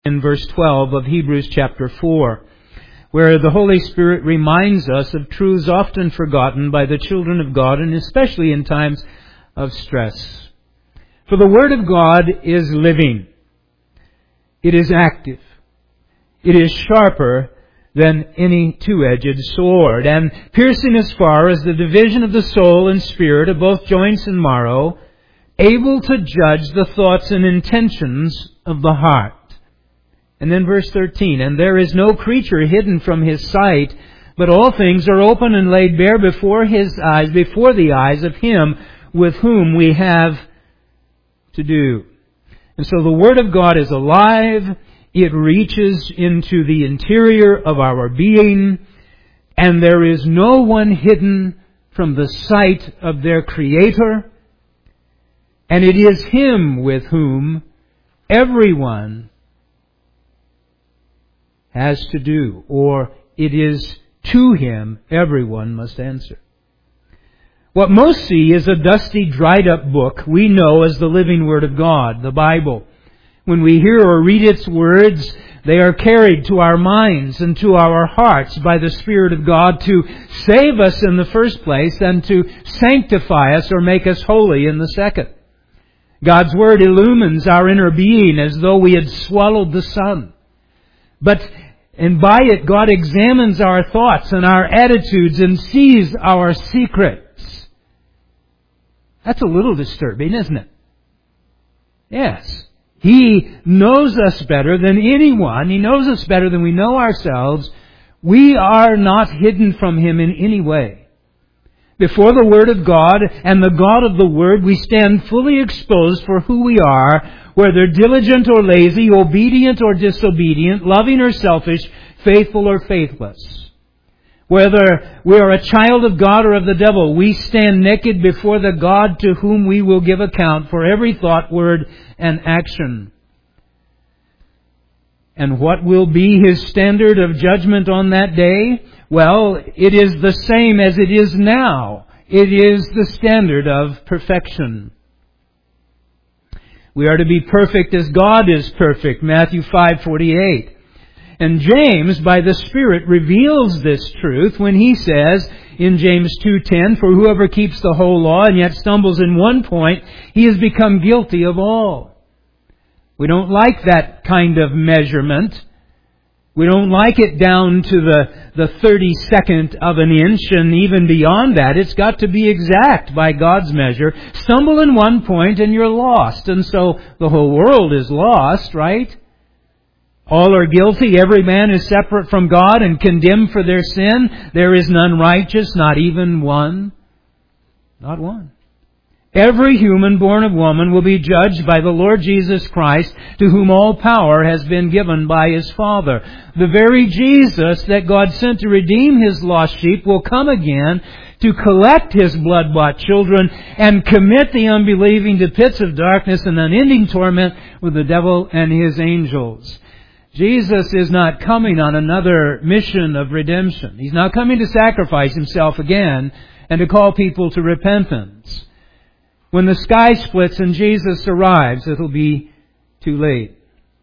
in verse 12 of Hebrews chapter 4, where the Holy Spirit reminds us of truths often forgotten by the children of God, and especially in times of stress. For the Word of God is living. It is active. It is sharper than any two-edged sword, and piercing as far as the division of the soul and spirit, of both joints and marrow, able to judge the thoughts and intentions of the heart. And then verse 13, and there is no creature hidden from His sight, but all things are open and laid bare before His eyes, before the eyes of Him with whom we have to do. And so the Word of God is alive. It reaches into the interior of our being, and there is no one hidden from the sight of their Creator. And it is Him with whom everyone has to do, or it is to Him everyone must answer. What most see is a dusty, dried up book we know as the living Word of God, the Bible. When we hear or read its words, they are carried to our minds and to our hearts by the Spirit of God to save us in the first place and to sanctify us or make us holy in the second. God's Word illumines our inner being as though we had swallowed the sun. And by it, God examines our thoughts and our attitudes and sees our secrets. That's a little disturbing, isn't it? Yes. He knows us better than anyone. He knows us better than we know ourselves. We are not hidden from Him in any way. Before the Word of God and the God of the Word, we stand fully exposed for who we are, whether diligent or lazy, obedient or disobedient, loving or selfish, faithful or faithless. Whether we are a child of God or of the devil, we stand naked before the God to whom we will give account for every thought, word, and action. And what will be His standard of judgment on that day? Well, it is the same as it is now. It is the standard of perfection. We are to be perfect as God is perfect, Matthew 5:48. And James, by the Spirit, reveals this truth when he says in James 2:10, for whoever keeps the whole law and yet stumbles in one point, he has become guilty of all. We don't like that kind of measurement. We don't like it down to the 32nd of an inch and even beyond that. It's got to be exact by God's measure. Stumble in one point and you're lost. And so the whole world is lost, right? All are guilty. Every man is separate from God and condemned for their sin. There is none righteous, not even one. Not one. Every human born of woman will be judged by the Lord Jesus Christ, to whom all power has been given by His Father. The very Jesus that God sent to redeem His lost sheep will come again to collect His blood-bought children and commit the unbelieving to pits of darkness and unending torment with the devil and his angels. Jesus is not coming on another mission of redemption. He's not coming to sacrifice Himself again and to call people to repentance. When the sky splits and Jesus arrives, it'll be too late.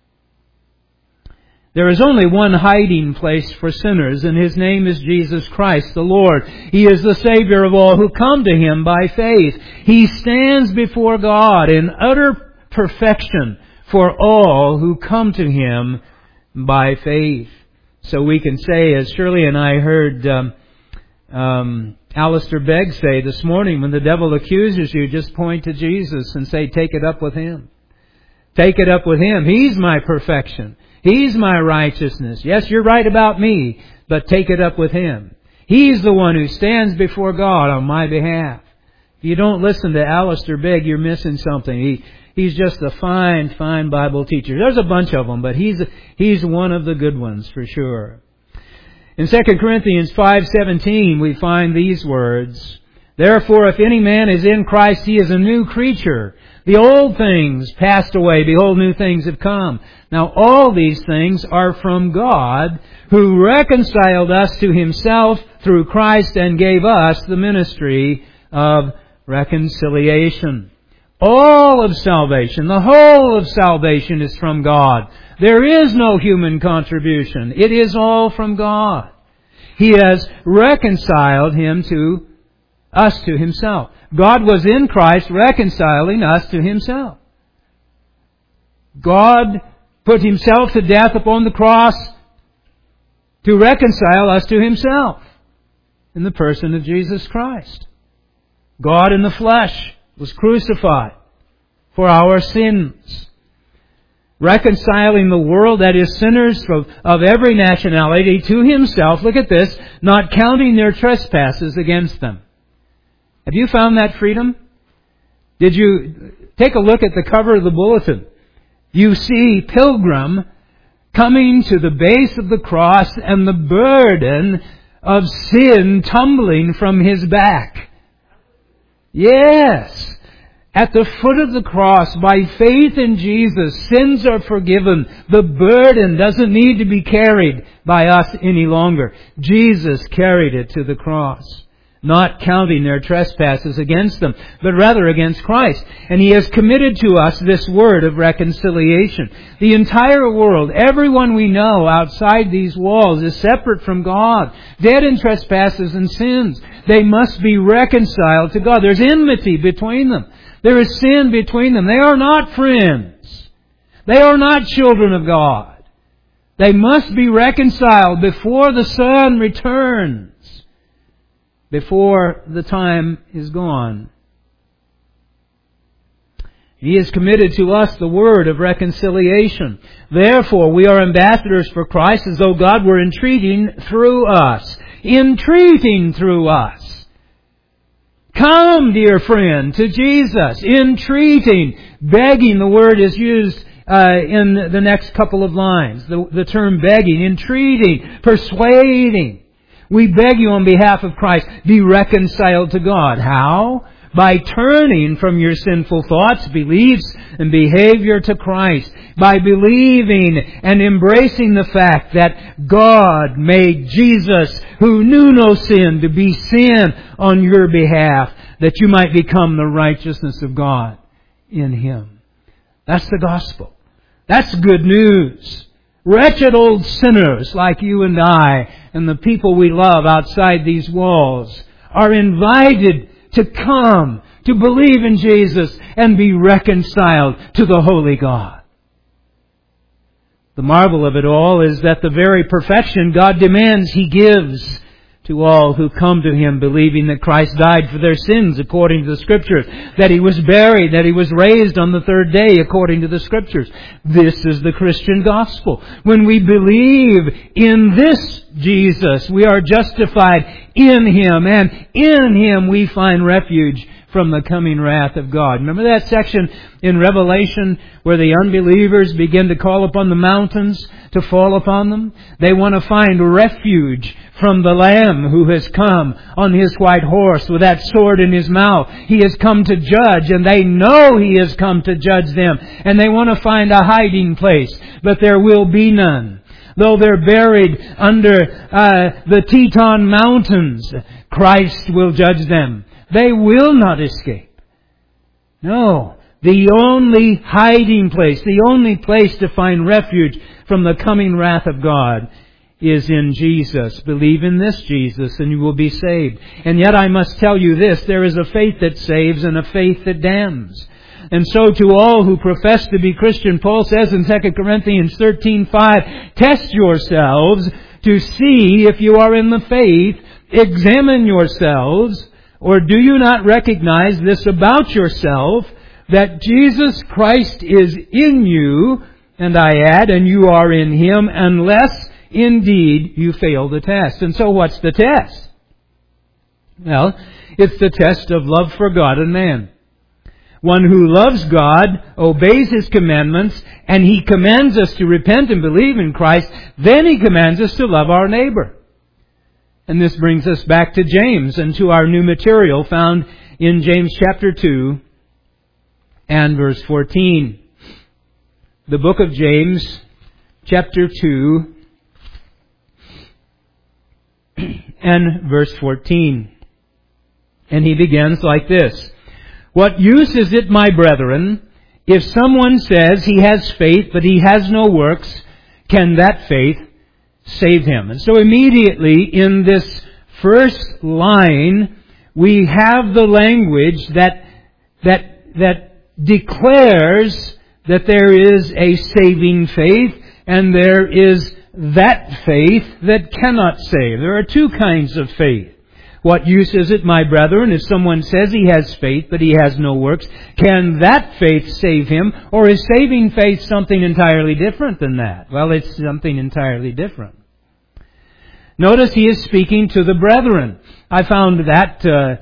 There is only one hiding place for sinners, and His name is Jesus Christ the Lord. He is the Savior of all who come to Him by faith. He stands before God in utter perfection for all who come to Him by faith. So we can say, as Shirley and I heard Alistair Begg say this morning, when the devil accuses you, just point to Jesus and say, take it up with Him. Take it up with Him. He's my perfection. He's my righteousness. Yes, you're right about me, but take it up with Him. He's the one who stands before God on my behalf. If you don't listen to Alistair Begg, you're missing something. He's just a fine, fine Bible teacher. There's a bunch of them, but he's one of the good ones for sure. In 2 Corinthians 5:17, we find these words, therefore, if any man is in Christ, he is a new creature. The old things passed away. Behold, new things have come. Now, all these things are from God, who reconciled us to Himself through Christ and gave us the ministry of reconciliation. All of salvation, the whole of salvation is from God. There is no human contribution. It is all from God. He has reconciled us to Himself. God was in Christ reconciling us to Himself. God put Himself to death upon the cross to reconcile us to Himself in the person of Jesus Christ. God in the flesh was crucified for our sins, reconciling the world, that is sinners of every nationality, to Himself. Look at this, not counting their trespasses against them. Have you found that freedom? Did you take a look at the cover of the bulletin? You see Pilgrim coming to the base of the cross and the burden of sin tumbling from his back. Yes. At the foot of the cross, by faith in Jesus, sins are forgiven. The burden doesn't need to be carried by us any longer. Jesus carried it to the cross, not counting their trespasses against them, but rather against Christ. And He has committed to us this word of reconciliation. The entire world, everyone we know outside these walls, is separate from God, dead in trespasses and sins. They must be reconciled to God. There's enmity between them. There is sin between them. They are not friends. They are not children of God. They must be reconciled before the Son returns, before the time is gone. He has committed to us the word of reconciliation. Therefore, we are ambassadors for Christ, as though God were entreating through us. Entreating through us. Come, dear friend, to Jesus. Entreating. Begging, the word is used in the next couple of lines. The term begging, entreating, persuading. We beg you on behalf of Christ, be reconciled to God. How? By turning from your sinful thoughts, beliefs, and behavior to Christ. By believing and embracing the fact that God made Jesus, who knew no sin, to be sin on your behalf, that you might become the righteousness of God in Him. That's the gospel. That's good news. Wretched old sinners like you and I and the people we love outside these walls are invited to come, to believe in Jesus and be reconciled to the holy God. The marvel of it all is that the very perfection God demands He gives to all who come to Him, believing that Christ died for their sins according to the Scriptures, that He was buried, that He was raised on the third day according to the Scriptures. This is the Christian gospel. When we believe in this Jesus, we are justified in Him, and in Him we find refuge from the coming wrath of God. Remember that section in Revelation where the unbelievers begin to call upon the mountains to fall upon them? They want to find refuge from the Lamb who has come on His white horse with that sword in His mouth. He has come to judge, and they know He has come to judge them. And they want to find a hiding place, but there will be none. Though they're buried under the Teton Mountains, Christ will judge them. They will not escape. No. The only hiding place, the only place to find refuge from the coming wrath of God is in Jesus. Believe in this Jesus and you will be saved. And yet I must tell you this, there is a faith that saves and a faith that damns. And so to all who profess to be Christian, Paul says in 2 Corinthians 13:5, test yourselves to see if you are in the faith. Examine yourselves. Or do you not recognize this about yourself, that Jesus Christ is in you, and I add, and you are in Him, unless indeed you fail the test. And so what's the test? Well, it's the test of love for God and man. One who loves God, obeys His commandments, and He commands us to repent and believe in Christ, then He commands us to love our neighbor. And this brings us back to James and to our new material found in James chapter 2 and verse 14. The book of James, chapter 2 and verse 14. And he begins like this. What use is it, my brethren, If someone says he has faith but he has no works, can that faith save him? And so immediately in this first line, we have the language that declares that there is a saving faith and there is that faith that cannot save. There are two kinds of faith. What use is it, my brethren, if someone says he has faith but he has no works? Can that faith save him? Or is saving faith something entirely different than that? Well, it's something entirely different. Notice he is speaking to the brethren. I found that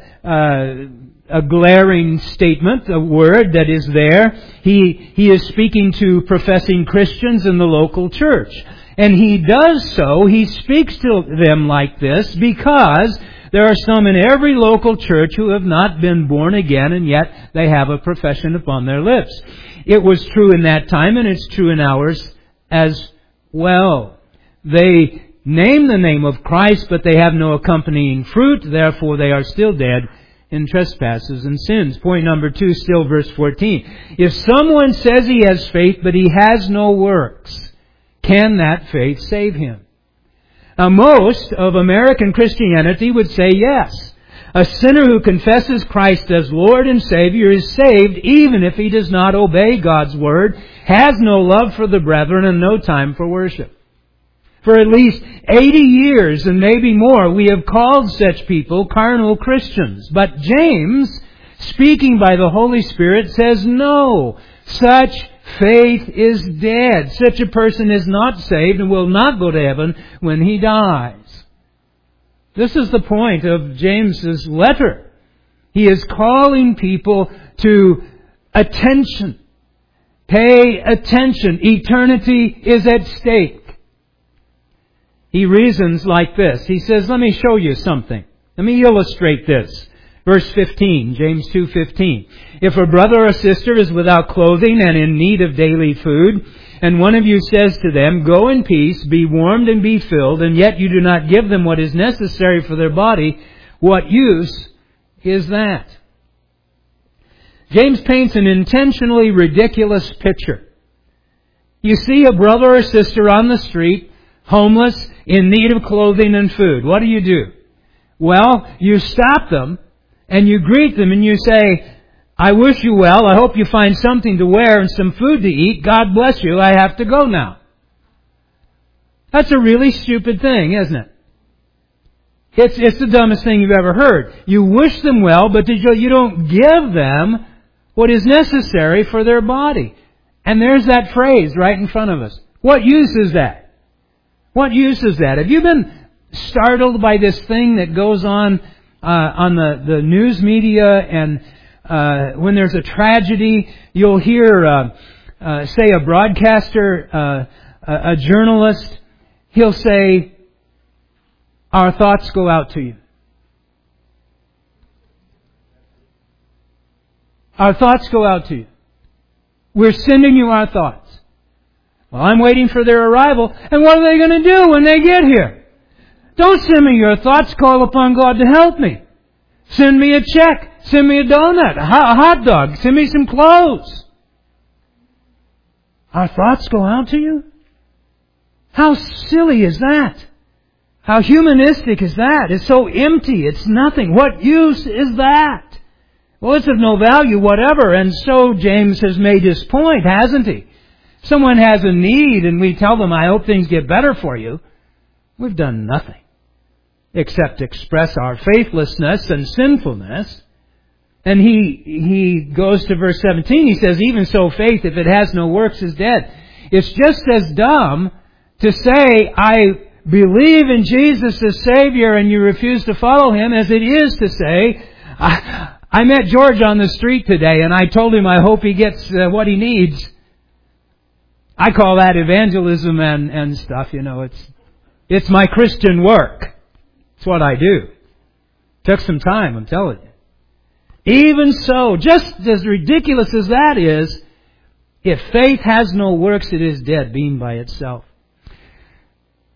a glaring statement, a word that is there. He is speaking to professing Christians in the local church. And he does so, he speaks to them like this because there are some in every local church who have not been born again, and yet they have a profession upon their lips. It was true in that time, and it's true in ours as well. They name the name of Christ, but they have no accompanying fruit, therefore they are still dead in trespasses and sins. Point number 2, still verse 14. If someone says he has faith, but he has no works, can that faith save him? Now, most of American Christianity would say yes. A sinner who confesses Christ as Lord and Savior is saved even if he does not obey God's Word, has no love for the brethren, and no time for worship. For at least 80 years and maybe more, we have called such people carnal Christians. But James, speaking by the Holy Spirit, says no, such faith is dead. Such a person is not saved and will not go to heaven when he dies. This is the point of James's letter. He is calling people to attention. Pay attention. Eternity is at stake. He reasons like this. He says, let me show you something. Let me illustrate this. Verse 15, James 2:15. If a brother or sister is without clothing and in need of daily food, and one of you says to them, go in peace, be warmed and be filled, and yet you do not give them what is necessary for their body, what use is that? James paints an intentionally ridiculous picture. You see a brother or sister on the street, homeless, in need of clothing and food. What do? Well, you stop them and you greet them and you say, I wish you well. I hope you find something to wear and some food to eat. God bless you. I have to go now. That's a really stupid thing, isn't it? It's the dumbest thing you've ever heard. You wish them well, but you don't give them what is necessary for their body. And there's that phrase right in front of us. What use is that? What use is that? Have you been startled by this thing that goes on the news media, and when there's a tragedy, you'll hear, say, a broadcaster, a journalist, he'll say, our thoughts go out to you. Our thoughts go out to you. We're sending you our thoughts. Well, I'm waiting for their arrival, and what are they going to do when they get here? Don't send me your thoughts, call upon God to help me. Send me a check, send me a donut, a hot dog, send me some clothes. Our thoughts go out to you? How silly is that? How humanistic is that? It's so empty, it's nothing. What use is that? Well, it's of no value whatever, and so James has made his point, hasn't he? Someone has a need and we tell them, I hope things get better for you. We've done nothing except express our faithlessness and sinfulness. And he goes to verse 17. He says, even so faith, if it has no works, is dead. It's just as dumb to say, I believe in Jesus as Savior and you refuse to follow Him, as it is to say, I met George on the street today and I told him I hope he gets what he needs. I call that evangelism and stuff, It's my Christian work. It's what I do. Took some time, I'm telling you. Even so, just as ridiculous as that is, if faith has no works, it is dead, being by itself.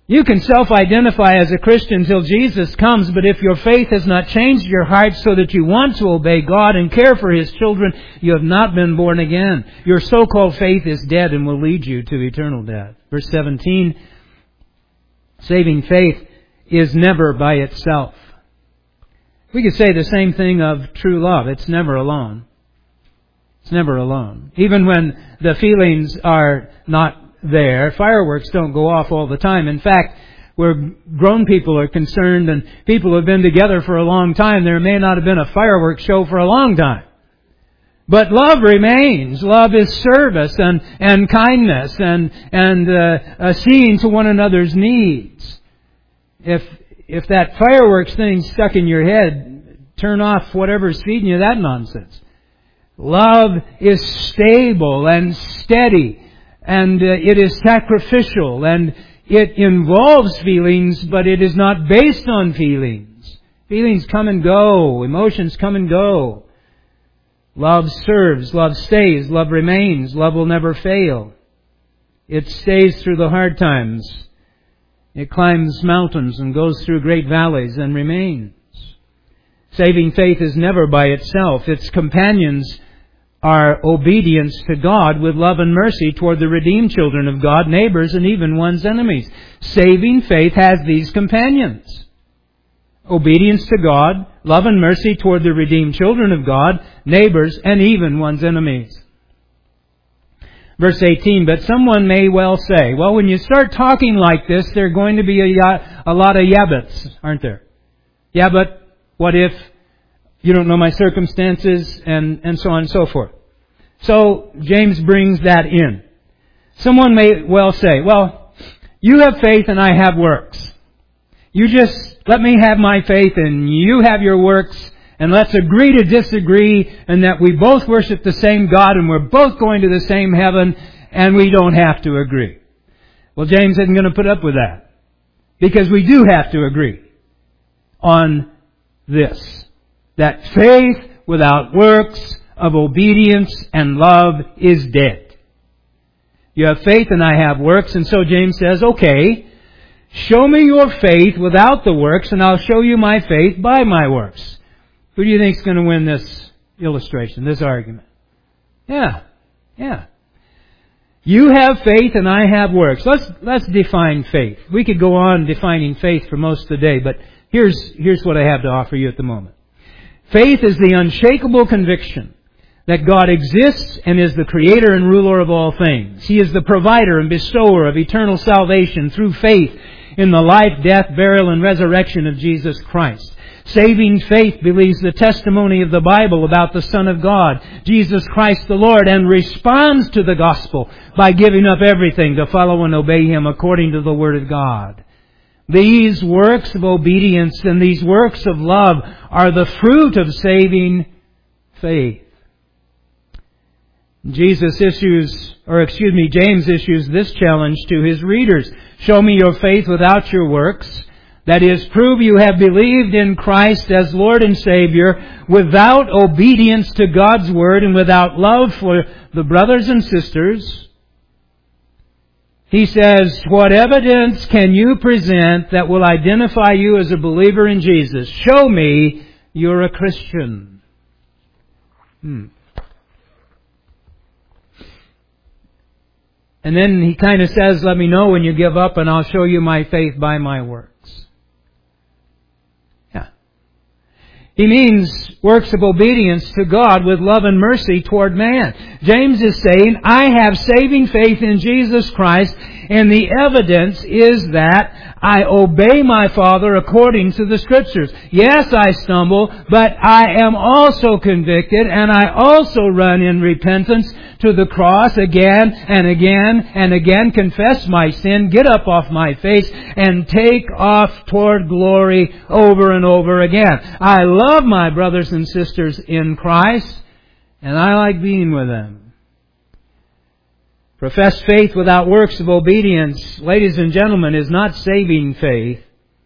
You can self-identify as a Christian till Jesus comes, but if your faith has not changed your heart so that you want to obey God and care for His children, you have not been born again. Your so-called faith is dead and will lead you to eternal death. Verse 17, saving faith is never by itself. We could say the same thing of true love. It's never alone. It's never alone. Even when the feelings are not there, fireworks don't go off all the time. In fact, where grown people are concerned and people who have been together for a long time, there may not have been a fireworks show for a long time. But love remains. Love is service and kindness and seeing to one another's needs. If that fireworks thing stuck in your head, turn off whatever's feeding you that nonsense. Love is stable and steady, and it is sacrificial, and it involves feelings, but it is not based on feelings. Feelings come and go. Emotions come and go. Love serves. Love stays. Love remains. Love will never fail. It stays through the hard times. It climbs mountains and goes through great valleys and remains. Saving faith is never by itself. Its companions are obedience to God with love and mercy toward the redeemed children of God, neighbors, and even one's enemies. Saving faith has these companions. Obedience to God, love and mercy toward the redeemed children of God, neighbors, and even one's enemies. Verse 18, but someone may well say, well, when you start talking like this, there are going to be a lot of yeah buts, aren't there? Yeah, but what if you don't know my circumstances, and so on and so forth. So James brings that in. Someone may well say, well, you have faith and I have works. You just let me have my faith and you have your works, and let's agree to disagree, and that we both worship the same God and we're both going to the same heaven, and we don't have to agree. Well, James isn't going to put up with that, because we do have to agree on this. That faith without works of obedience and love is dead. You have faith and I have works, and so James says, okay, show me your faith without the works and I'll show you my faith by my works. Who do you think is going to win this illustration, this argument? Yeah. You have faith and I have works. Let's define faith. We could go on defining faith for most of the day, but here's what I have to offer you at the moment. Faith is the unshakable conviction that God exists and is the creator and ruler of all things. He is the provider and bestower of eternal salvation through faith in the life, death, burial, and resurrection of Jesus Christ. Saving faith believes the testimony of the Bible about the Son of God, Jesus Christ the Lord, and responds to the gospel by giving up everything to follow and obey Him according to the Word of God. These works of obedience and these works of love are the fruit of saving faith. James issues this challenge to his readers. Show me your faith without your works. That is, prove you have believed in Christ as Lord and Savior without obedience to God's Word and without love for the brothers and sisters. He says, what evidence can you present that will identify you as a believer in Jesus? Show me you're a Christian. And then he kind of says, let me know when you give up and I'll show you my faith by my works. He means works of obedience to God with love and mercy toward man. James is saying, I have saving faith in Jesus Christ, and the evidence is that I obey my Father according to the Scriptures. Yes, I stumble, but I am also convicted, and I also run in repentance to the cross again and again and again, confess my sin, get up off my face, and take off toward glory over and over again. I love my brothers and sisters in Christ, and I like being with them. Professed faith without works of obedience, ladies and gentlemen, is not saving faith.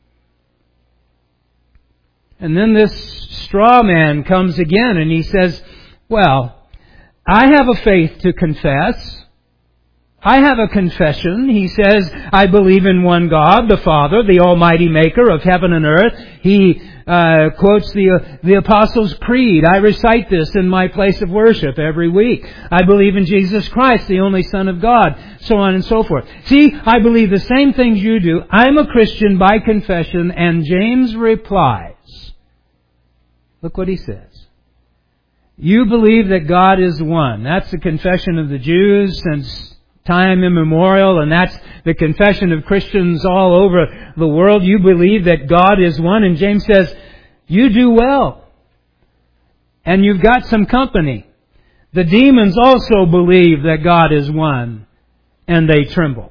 And then this straw man comes again and he says, well, I have a faith to confess. I have a confession. He says, I believe in one God, the Father, the Almighty Maker of heaven and earth. He quotes the Apostles' Creed. I recite this in my place of worship every week. I believe in Jesus Christ, the only Son of God, so on and so forth. See, I believe the same things you do. I'm a Christian by confession, and James replies. Look what he says. You believe that God is one. That's the confession of the Jews since time immemorial, and that's the confession of Christians all over the world. You believe that God is one, and James says, you do well. And you've got some company. The demons also believe that God is one, and they tremble.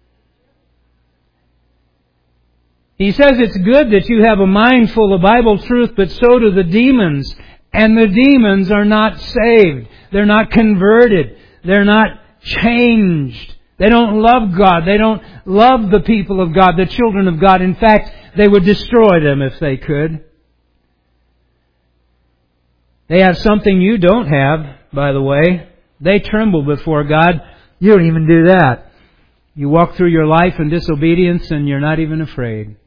He says it's good that you have a mind full of Bible truth, but so do the demons. And the demons are not saved. They're not converted. They're not changed. They don't love God. They don't love the people of God, the children of God. In fact, they would destroy them if they could. They have something you don't have, by the way. They tremble before God. You don't even do that. You walk through your life in disobedience and you're not even afraid.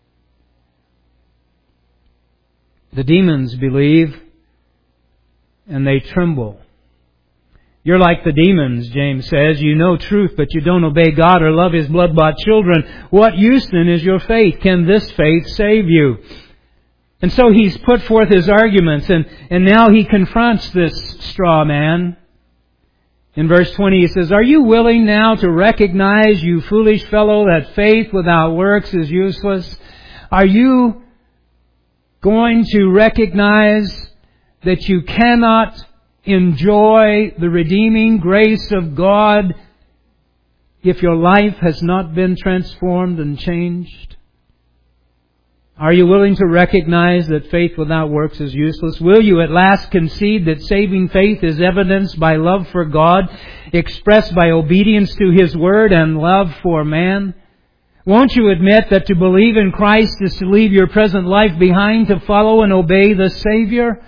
The demons believe and they tremble. You're like the demons, James says. You know truth, but you don't obey God or love His blood-bought children. What use then is your faith? Can this faith save you? And so he's put forth his arguments, and now he confronts this straw man. In verse 20 he says, are you willing now to recognize, you foolish fellow, that faith without works is useless? Are you going to recognize that you cannot enjoy the redeeming grace of God if your life has not been transformed and changed? Are you willing to recognize that faith without works is useless? Will you at last concede that saving faith is evidenced by love for God, expressed by obedience to His Word and love for man? Won't you admit that to believe in Christ is to leave your present life behind to follow and obey the Savior?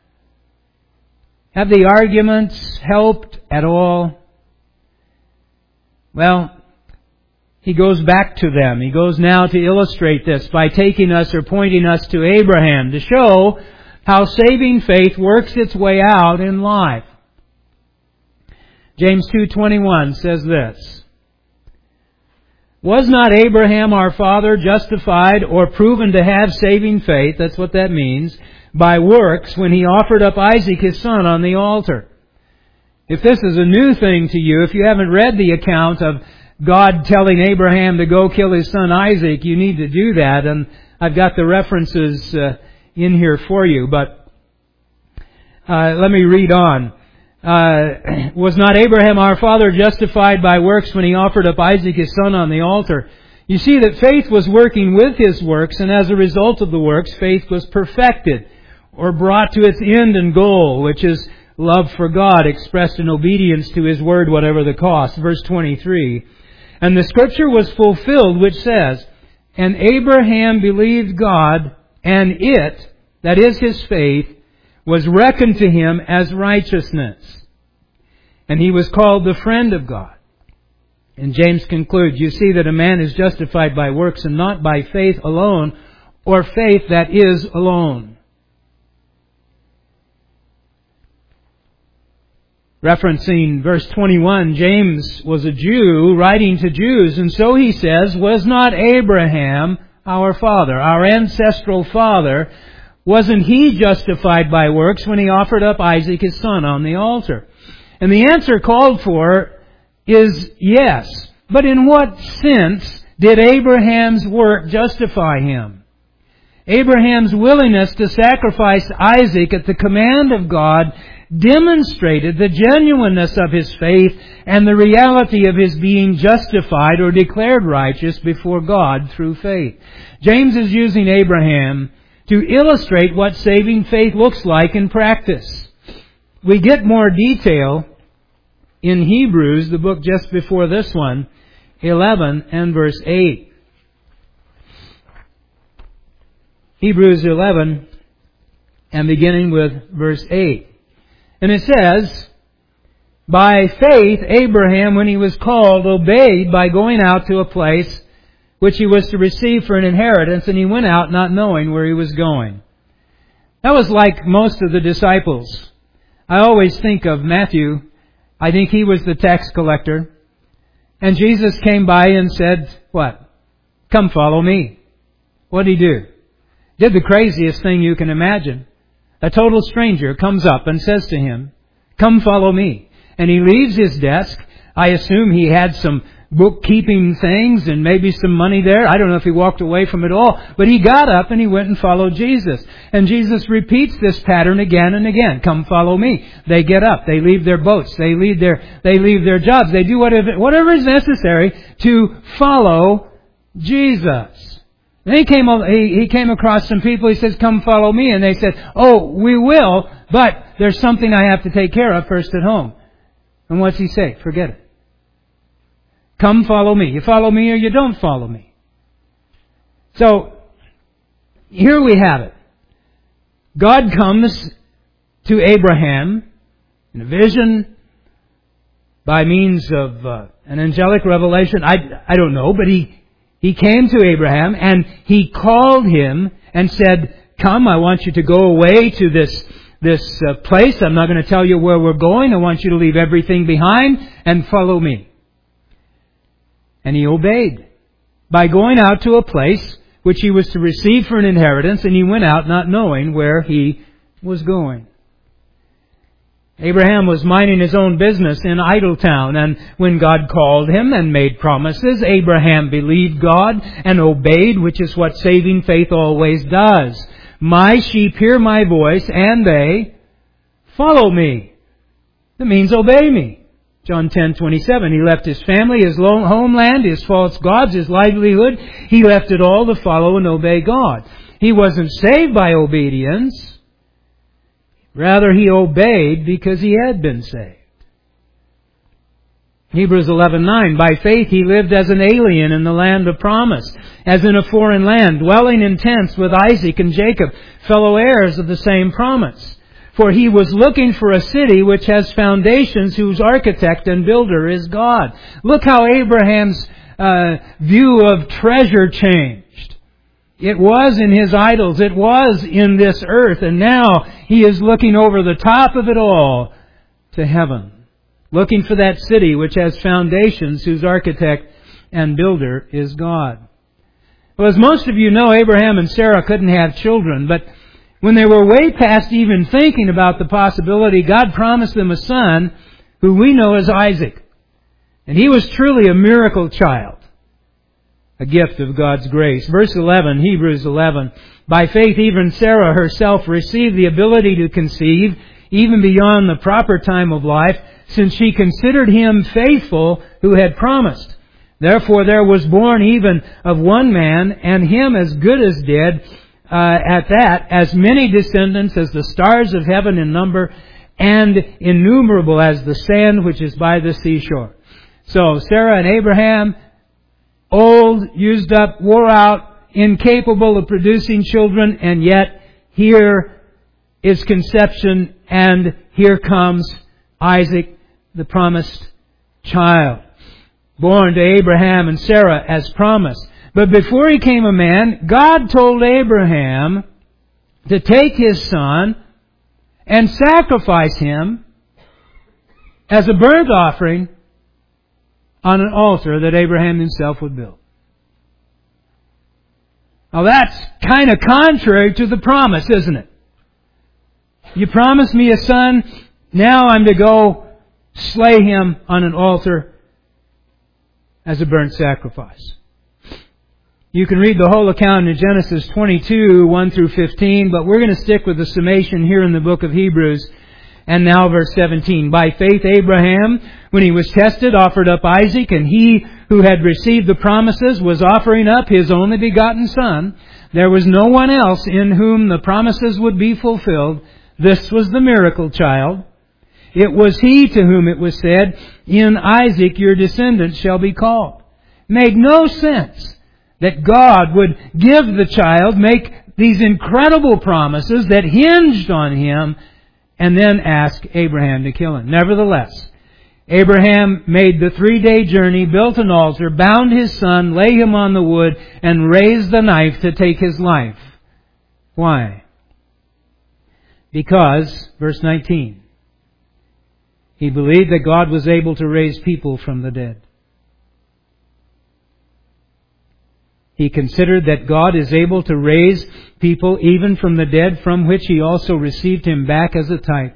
Have the arguments helped at all? Well, he goes back to them. He goes now to illustrate this by taking us or pointing us to Abraham to show how saving faith works its way out in life. James 2:21 says this, was not Abraham our father justified or proven to have saving faith, that's what that means, by works when he offered up Isaac his son on the altar? If this is a new thing to you, if you haven't read the account of God telling Abraham to go kill his son Isaac, you need to do that. And I've got the references in here for you. But let me read on. Was not Abraham our father justified by works when he offered up Isaac his son on the altar? You see that faith was working with his works, and as a result of the works, faith was perfected or brought to its end and goal, which is love for God expressed in obedience to His Word, whatever the cost. Verse 23. And the Scripture was fulfilled, which says, and Abraham believed God, and it, that is his faith, was reckoned to him as righteousness. And he was called the friend of God. And James concludes, you see that a man is justified by works and not by faith alone, or faith that is alone. Referencing verse 21, James was a Jew writing to Jews, and so he says, was not Abraham our father, our ancestral father, wasn't he justified by works when he offered up Isaac his son on the altar? And the answer called for is yes. But in what sense did Abraham's work justify him? Abraham's willingness to sacrifice Isaac at the command of God demonstrated the genuineness of his faith and the reality of his being justified or declared righteous before God through faith. James is using Abraham to illustrate what saving faith looks like in practice. We get more detail in Hebrews, the book just before this one, 11 and verse 8. Hebrews 11 and beginning with verse 8. And it says, By faith, Abraham, when he was called, obeyed by going out to a place which he was to receive for an inheritance, and he went out not knowing where he was going. That was like most of the disciples. I always think of Matthew. I think he was the tax collector. And Jesus came by and said, what? Come follow me. What did he do? Did the craziest thing you can imagine. A total stranger comes up and says to him, come follow me. And he leaves his desk. I assume he had some bookkeeping things and maybe some money there. I don't know if he walked away from it all. But he got up and he went and followed Jesus. And Jesus repeats this pattern again and again. Come follow me. They get up. They leave their boats. They leave their jobs. They do whatever is necessary to follow Jesus. And he came across some people. He says, come follow me. And they said, oh, we will, but there's something I have to take care of first at home. And what's he say? Forget it. Come follow me. You follow me or you don't follow me. So, here we have it. God comes to Abraham in a vision by means of an angelic revelation. I don't know, but He came to Abraham and He called him and said, come, I want you to go away to this place. I'm not going to tell you where we're going. I want you to leave everything behind and follow me. And he obeyed by going out to a place which he was to receive for an inheritance, and he went out not knowing where he was going. Abraham was minding his own business in Idletown, and when God called him and made promises, Abraham believed God and obeyed, which is what saving faith always does. My sheep hear my voice, and they follow me. That means obey me. John 10:27. He left his family, his homeland, his false gods, his livelihood. He left it all to follow and obey God. He wasn't saved by obedience. Rather, he obeyed because he had been saved. Hebrews 11:9. By faith he lived as an alien in the land of promise, as in a foreign land, dwelling in tents with Isaac and Jacob, fellow heirs of the same promise. For he was looking for a city which has foundations, whose architect and builder is God. Look how Abraham's view of treasure changed. It was in his idols. It was in this earth. And now he is looking over the top of it all to heaven. Looking for that city which has foundations, whose architect and builder is God. Well, as most of you know, Abraham and Sarah couldn't have children, but when they were way past even thinking about the possibility, God promised them a son who we know as Isaac. And he was truly a miracle child, a gift of God's grace. Verse 11, Hebrews 11. By faith even Sarah herself received the ability to conceive even beyond the proper time of life, since she considered him faithful who had promised. Therefore there was born even of one man, and him as good as dead, at that, as many descendants as the stars of heaven in number, and innumerable as the sand which is by the seashore. So Sarah and Abraham, old, used up, wore out, incapable of producing children, and yet here is conception, and here comes Isaac, the promised child, born to Abraham and Sarah as promised. But before he came a man, God told Abraham to take his son and sacrifice him as a burnt offering on an altar that Abraham himself would build. Now that's kind of contrary to the promise, isn't it? You promised me a son, now I'm to go slay him on an altar as a burnt sacrifice. You can read the whole account in Genesis 22, 1 through 15, but we're going to stick with the summation here in the book of Hebrews. And now verse 17. By faith Abraham, when he was tested, offered up Isaac, and he who had received the promises was offering up his only begotten son. There was no one else in whom the promises would be fulfilled. This was the miracle child. It was he to whom it was said, in Isaac your descendants shall be called. Made no sense that God would give the child, make these incredible promises that hinged on him, and then ask Abraham to kill him. Nevertheless, Abraham made the 3-day journey, built an altar, bound his son, lay him on the wood, and raised the knife to take his life. Why? Because, verse 19, he believed that God was able to raise people from the dead. He considered that God is able to raise people even from the dead, from which he also received him back as a type.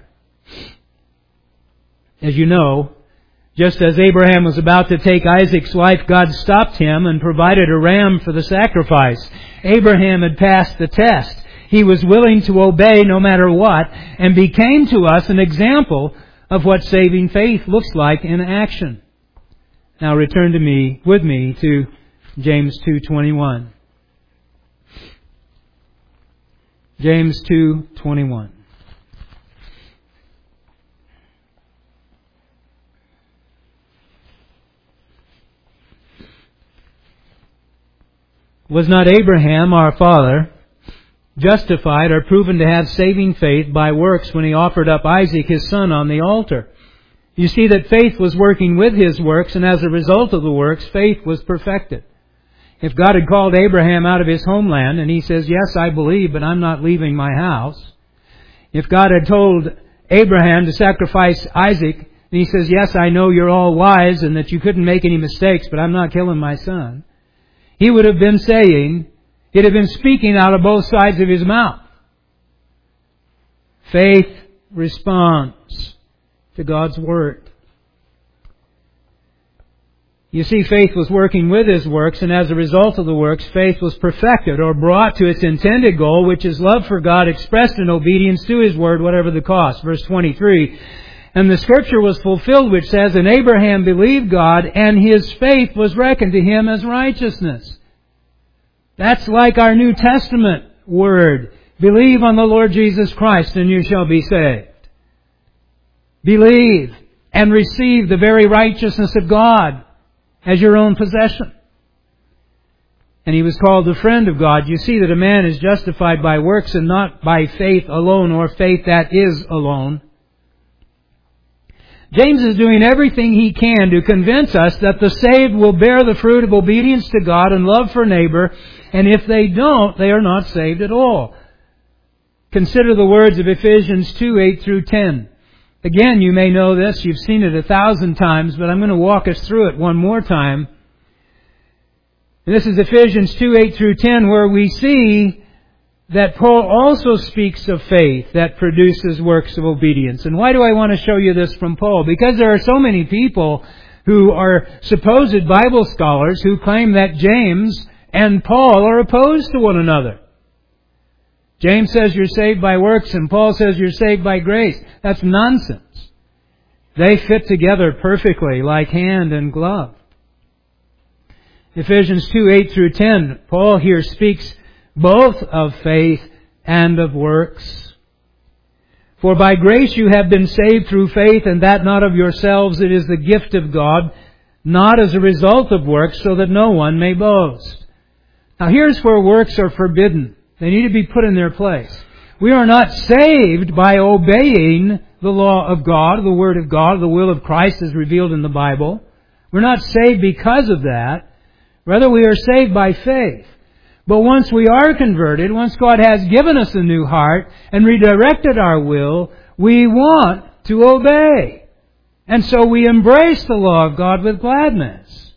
As you know, just as Abraham was about to take Isaac's life, God stopped him and provided a ram for the sacrifice. Abraham had passed the test. He was willing to obey no matter what, and became to us an example of what saving faith looks like in action. Now return with me to James 2:21. James 2:21. Was not Abraham, our father, justified or proven to have saving faith by works when he offered up Isaac his son on the altar? You see that faith was working with his works, and as a result of the works, faith was perfected. If God had called Abraham out of his homeland, and he says, yes, I believe, but I'm not leaving my house. If God had told Abraham to sacrifice Isaac, and he says, yes, I know you're all wise and that you couldn't make any mistakes, but I'm not killing my son, he would have been saying, he'd have been speaking out of both sides of his mouth. Faith responds to God's Word. You see, faith was working with his works, and as a result of the works, faith was perfected or brought to its intended goal, which is love for God expressed in obedience to His Word, whatever the cost. Verse 23, and the Scripture was fulfilled, which says, and Abraham believed God, and his faith was reckoned to him as righteousness. That's like our New Testament word. Believe on the Lord Jesus Christ, and you shall be saved. Believe and receive the very righteousness of God as your own possession. And he was called the friend of God. You see that a man is justified by works and not by faith alone, or faith that is alone. James is doing everything he can to convince us that the saved will bear the fruit of obedience to God and love for neighbor, and if they don't, they are not saved at all. Consider the words of Ephesians 2:8-10. Again, you may know this, you've seen it 1,000 times, but I'm going to walk us through it one more time. And this is Ephesians 2:8-10, where we see that Paul also speaks of faith that produces works of obedience. And why do I want to show you this from Paul? Because there are so many people who are supposed Bible scholars who claim that James and Paul are opposed to one another. James says you're saved by works, and Paul says you're saved by grace. That's nonsense. They fit together perfectly, like hand and glove. Ephesians 2:8-10, Paul here speaks both of faith and of works. For by grace you have been saved through faith, and that not of yourselves, it is the gift of God, not as a result of works, so that no one may boast. Now here's where works are forbidden. They need to be put in their place. We are not saved by obeying the law of God, the Word of God, the will of Christ as revealed in the Bible. We're not saved because of that. Rather, we are saved by faith. But once we are converted, once God has given us a new heart and redirected our will, we want to obey. And so we embrace the law of God with gladness.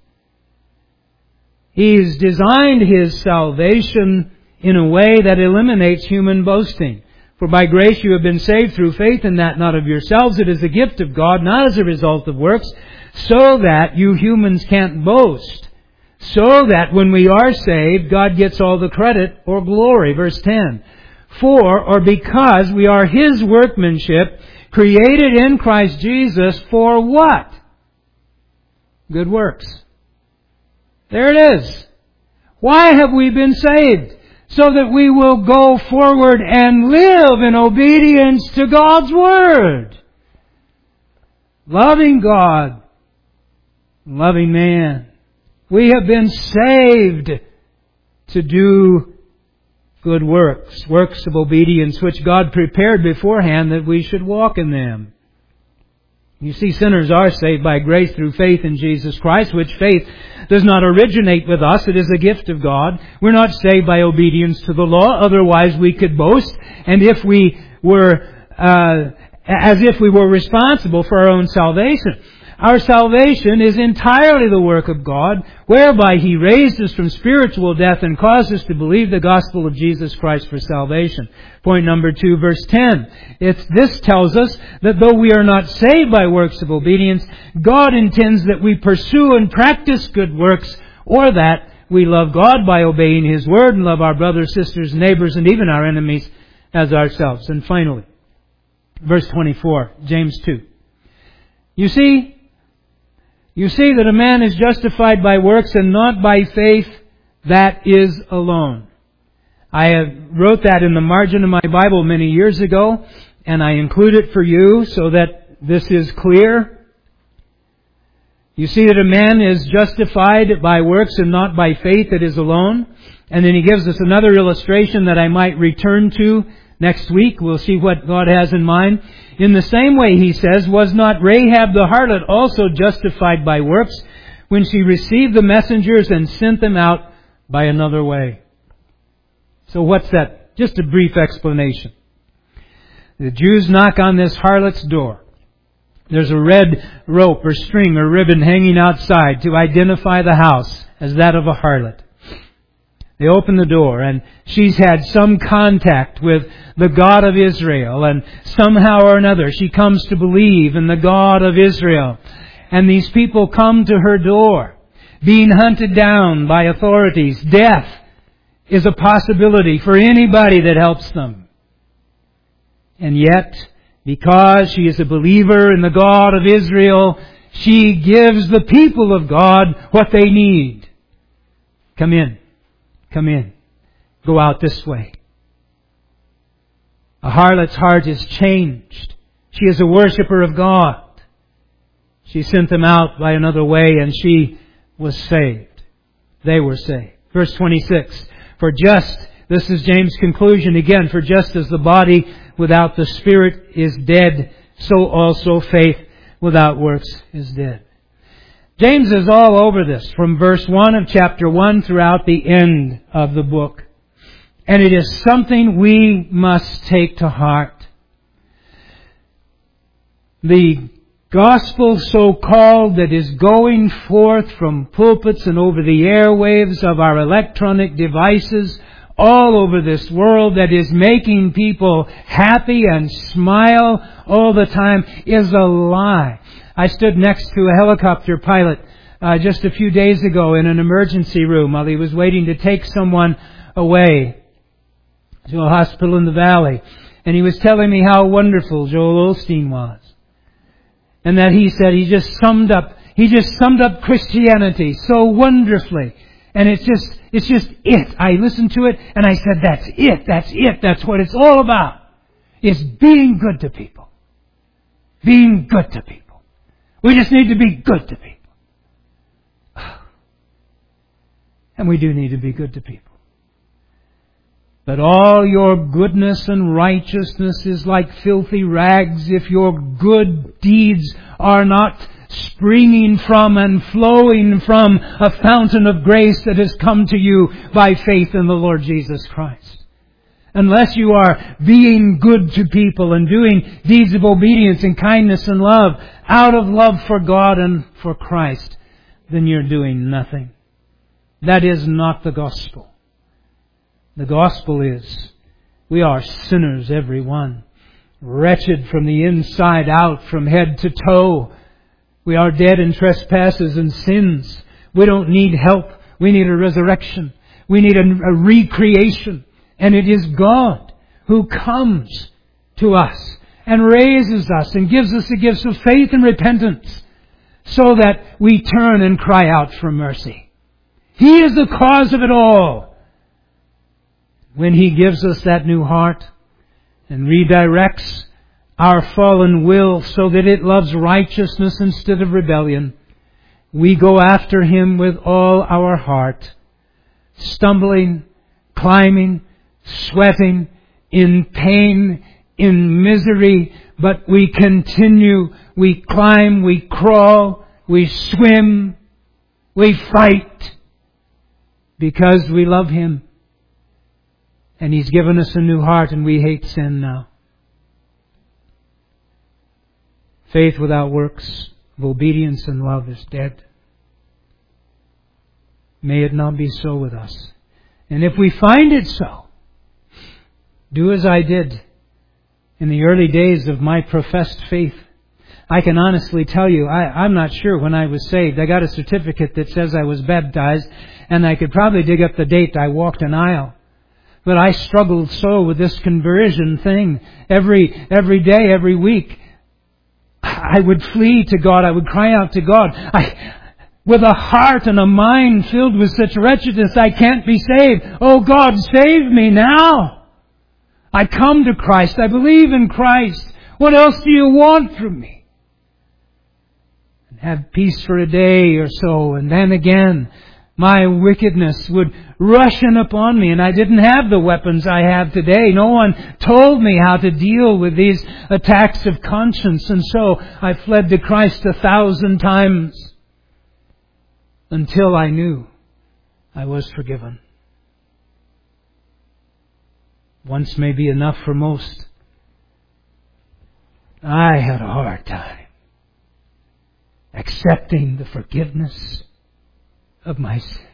He's designed His salvation in a way that eliminates human boasting. For by grace you have been saved through faith, and that not of yourselves. It is a gift of God, not as a result of works, so that you humans can't boast. So that when we are saved, God gets all the credit or glory. Verse 10. For, or because we are His workmanship, created in Christ Jesus for what? Good works. There it is. Why have we been saved? So that we will go forward and live in obedience to God's Word. Loving God, loving man. We have been saved to do good works, works of obedience, which God prepared beforehand that we should walk in them. You see, sinners are saved by grace through faith in Jesus Christ, which faith does not originate with us. It is a gift of God. We're not saved by obedience to the law. Otherwise we could boast. And if we were, as if we were responsible for our own salvation. Our salvation is entirely the work of God, whereby He raised us from spiritual death and caused us to believe the gospel of Jesus Christ for salvation. Point number 2, verse 10. This tells us that though we are not saved by works of obedience, God intends that we pursue and practice good works, or that we love God by obeying His word and love our brothers, sisters, neighbors, and even our enemies as ourselves. And finally, verse 24, James 2. You see that a man is justified by works and not by faith that is alone. I wrote that in the margin of my Bible many years ago, and I include it for you so that this is clear. You see that a man is justified by works and not by faith that is alone. And then he gives us another illustration that I might return to next week. We'll see what God has in mind. In the same way, he says, was not Rahab the harlot also justified by works when she received the messengers and sent them out by another way? So what's that? Just a brief explanation. The Jews knock on this harlot's door. There's a red rope or string or ribbon hanging outside to identify the house as that of a harlot. They open the door, and she's had some contact with the God of Israel, and somehow or another she comes to believe in the God of Israel. And these people come to her door, being hunted down by authorities. Death is a possibility for anybody that helps them. And yet, because she is a believer in the God of Israel, she gives the people of God what they need. Come in. Come in. Go out this way. A harlot's heart is changed. She is a worshipper of God. She sent them out by another way, and she was saved. They were saved. Verse 26. This is James' conclusion again, for just as the body without the Spirit is dead, so also faith without works is dead. James is all over this from verse 1 of chapter 1 throughout the end of the book. And it is something we must take to heart. The gospel so-called that is going forth from pulpits and over the airwaves of our electronic devices all over this world, that is making people happy and smile all the time, is a lie. I stood next to a helicopter pilot just a few days ago in an emergency room while he was waiting to take someone away to a hospital in the valley. And he was telling me how wonderful Joel Osteen was. And that he said he just summed up Christianity so wonderfully. And it's just it. I listened to it and I said, that's what it's all about. It's being good to people. Being good to people. We just need to be good to people. And we do need to be good to people. But all your goodness and righteousness is like filthy rags if your good deeds are not springing from and flowing from a fountain of grace that has come to you by faith in the Lord Jesus Christ. Unless you are being good to people and doing deeds of obedience and kindness and love out of love for God and for Christ, then you're doing nothing. That is not the gospel. The gospel is we are sinners, every one. Wretched from the inside out, from head to toe. We are dead in trespasses and sins. We don't need help. We need a resurrection. We need a recreation. And it is God who comes to us and raises us and gives us the gifts of faith and repentance so that we turn and cry out for mercy. He is the cause of it all. When He gives us that new heart and redirects our fallen will so that it loves righteousness instead of rebellion, we go after Him with all our heart, stumbling, climbing, sweating, in pain, in misery, But we continue, we climb, we crawl, we swim, we fight because we love Him. And He's given us a new heart and we hate sin now. Faith without works of obedience and love is dead. May it not be so with us. And if we find it so, do as I did in the early days of my professed faith. I can honestly tell you, I'm not sure when I was saved. I got a certificate that says I was baptized, and I could probably dig up the date I walked an aisle. But I struggled so with this conversion thing. Every day, every week, I would flee to God. I would cry out to God. With a heart and a mind filled with such wretchedness, I can't be saved. Oh God, save me now. I come to Christ. I believe in Christ. What else do you want from me? And have peace for a day or so, and then again, my wickedness would rush in upon me, and I didn't have the weapons I have today. No one told me how to deal with these attacks of conscience, and so I fled to Christ 1,000 times until I knew I was forgiven. Once may be enough for most. I had a hard time accepting the forgiveness of my sin.